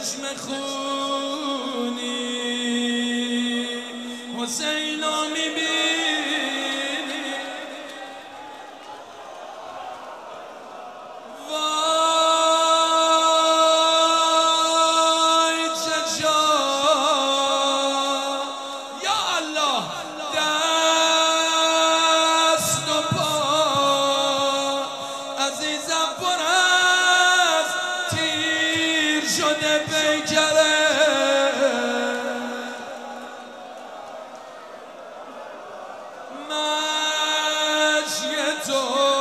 چشم خونی حسین رو میبینی، وای چه جا یا الله، دست و پا عزیزم پر از تیر شده پیکره، مشی تو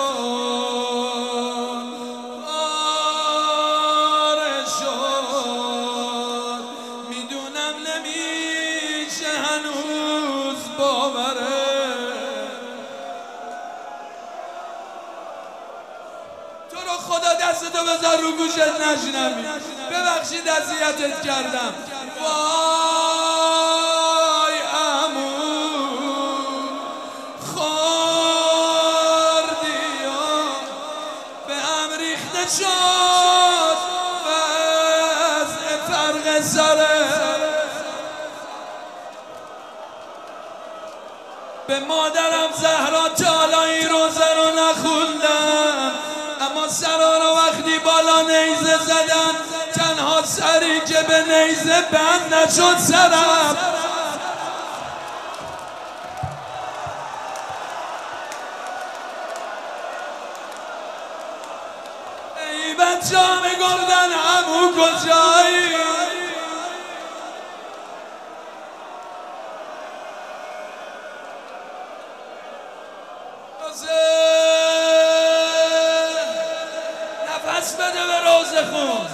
پاره شد، میدونم نمیشه هنوز باوره، تو رو خدا دستتو بذار رو گوشت نشنوی، ببخشید اذیتت کردم. وای عمو خوردی و به هم ریخته شد وضع فرق سره، به مادرم زهرا تا حالا این روزه رو نخوندم، اما سرا رو وقتی بالا نیزه زدن تنها سری که به نیزه بند نشد سرم. ای بچه ها میگردن عمو کجایی؟ نفس بده به روزه خون.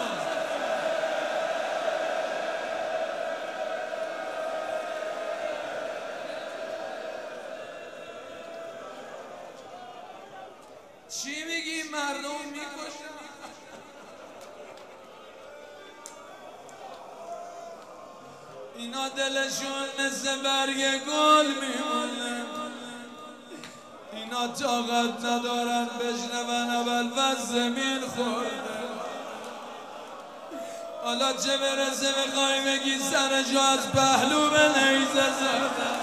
چی میگی؟ مردم میکشن. اینا دلشون مثل برگ گل میمونه، اینا طاقت ندارن بشنون اول زمین خورده، حالا چه برسه بخوای بگی سرشو از پهلو به نیزه زدن.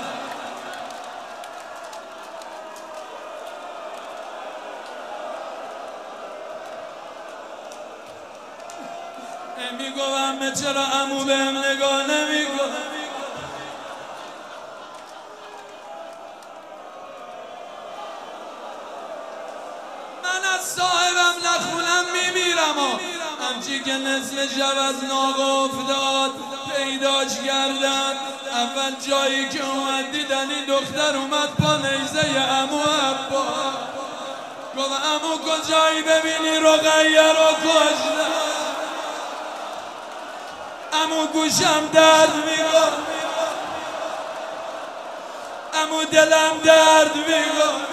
میگو همه چرا عمو بهم نگاه نمیکنه؟ من از صاحبم نخونم میمیرم و همچی که نصف شب از ناقه افتاد پیداش کردن، اول جایی که اومد دیدن این دختر اومد با نیزه عمو عبا، گفت عمو کجایی؟ ببینی رقیه رو کشتن. عمو گوشم درد میگم، عمو دلم درد میگم.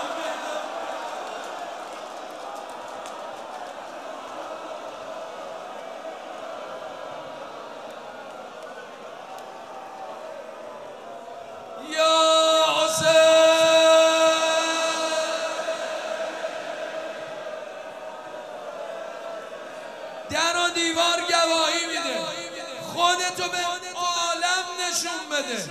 یا حسین در و دیوار گواهی میده، خودتو به عالم نشون بده.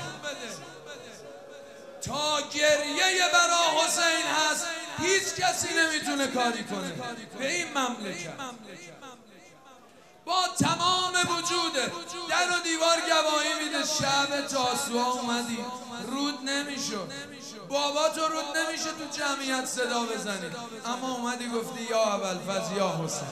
تا گریه برا حسین هست هیچ کسی نمیتونه کاری کنه به این مملکت. با تمام وجوده در و دیوار گواهی میده. شب تاسوعا اومدی رود نمیشد، بابا تو رود نمیشه تو جمعیت صدا بزنی، اما اومدی گفتی یا ابوالفضل یا حسین.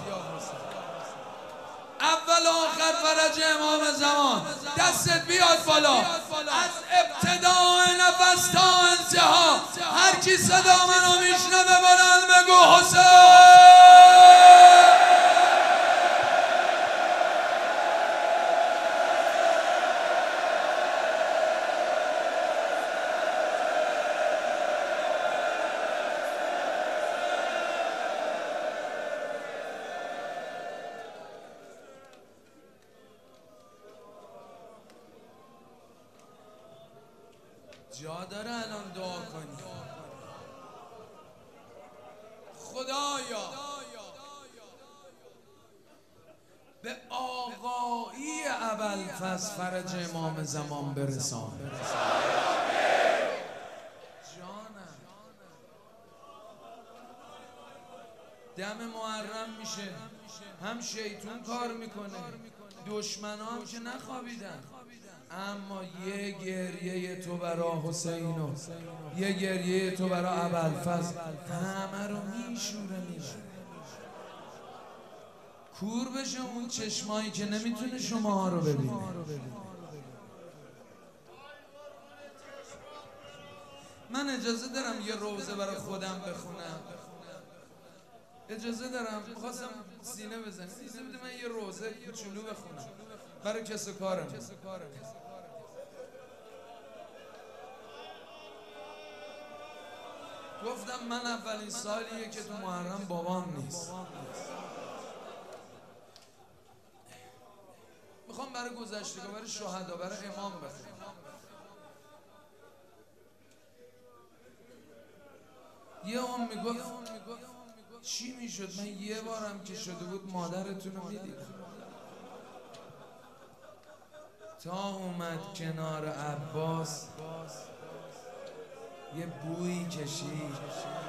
اول و آخر فرج امام زمان، دستت بیاد بالا از ابتداء نفس تا انتها، هر کی صدا منو میشنوه بلند بگو حسین. جا داره الان دعا کنی. خدایا به آقا ابوالفضل فرج امام زمان برسان. دم محرم میشه، هم شیطون کار میکنه، دشمنان که نخوابیدن، اما یه گریه تو برا حسین و یه گریه تو برا ابوالفضل همه رو میشوره میبره. کور بشه اون چشمایی که نمیتونه شماها رو ببینه. من اجازه دارم یه روزه برای خودم بخونم؟ اجازه دارم؟ خواستم سینه بزنم، اجازه بده من یه روزه کوچولو بخونم برای کس و کارم. گفتم من اولین سالیه که تو محرم بابام نیست. میخوام برای گذشتگاه، برای شهدا، برای امام بخونم. یه هم میگفت چی میشد من یه بارم که شده بود مادرتون رو میدیدم. تا اومد کنار عباس یه بویی کشید،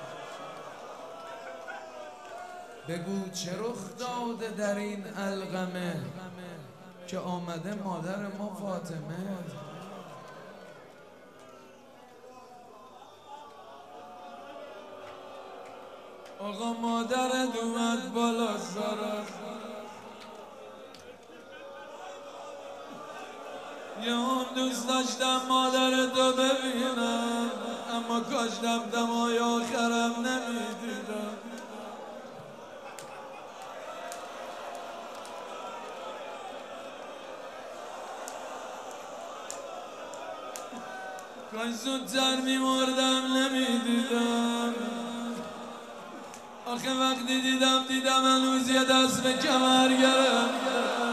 بگو چه رخ داده در این علقمه که آمده مادر ما فاطمه. آقا مادرت اومد بالا سارا، یه هم دوست داشتم مادرتو ببینم، اما کاش دمدمای آخرم نمیدیدم. کاش زودتر میمردم نمیدیدم. آخه وقتی دیدم هنوز یه دست به کمر گرفتم.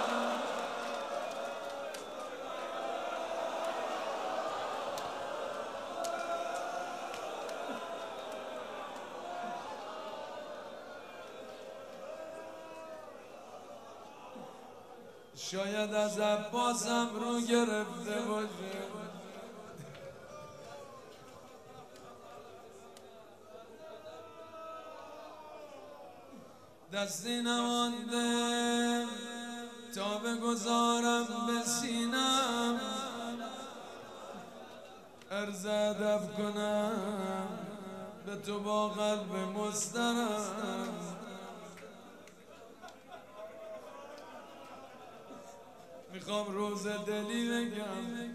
شاید از عباسم رو گرفته باشه، دستی نمانده تا بگذارم به سینم، عرض ادب کنم به تو با قلب مسترم. میخوام روز دلی بگم،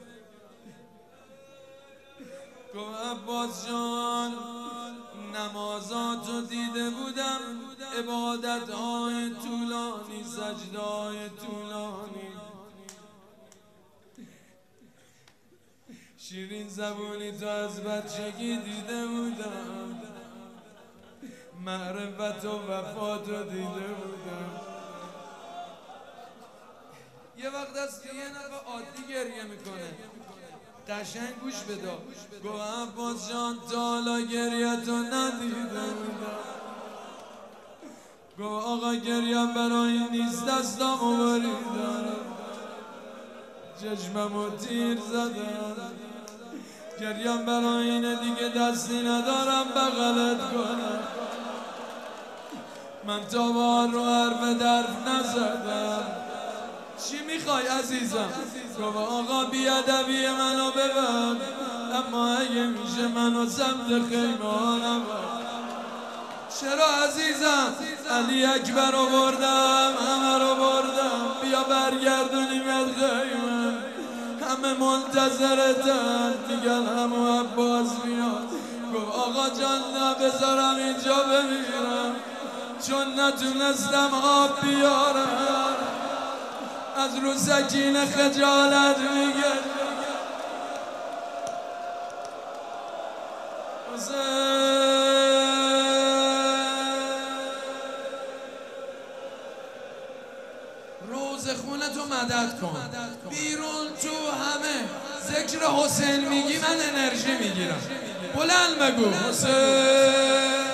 گفت عباس جان نمازاتو دیده بودم، عبادتهای طولانی، سجدهای طولانی، شیرین زبونی تو از بچگی دیده بودم، معرفت و وفاتو دیده بودم. یه وقت از یه نفر عادی گریه میکنه، قشنگ گوش بده. گو عباس جان تا حالا گریه تو ندیده بودم. گو آقا گریم برای نیست دستامو بریدم، چشممو تیر زدم، گریم برای اینه دیگه دستی ندارم بغلت کنم. من تا بار رو حرف درف نزدم. چی میخوای عزیزم؟ گفت آقا بیادبی منو ببر، اما اگه میشه منو سمت خیمه ها نبر. چرا عزیزم؟ علی اکبر رو بردم، همه رو بردم، بیا برگردونیمت خیمه. همه منتظرتن میگن همو عباس میاد. گفت آقا جان نه بذارم اینجا بمیرم، چون نتونستم آب بیارم. از رو سکینه خجالت میگه روز خونه تو مدد کن. بیرون تو همه ذکر حسین میگی من انرژی میگیرم. بلند بگو حسین.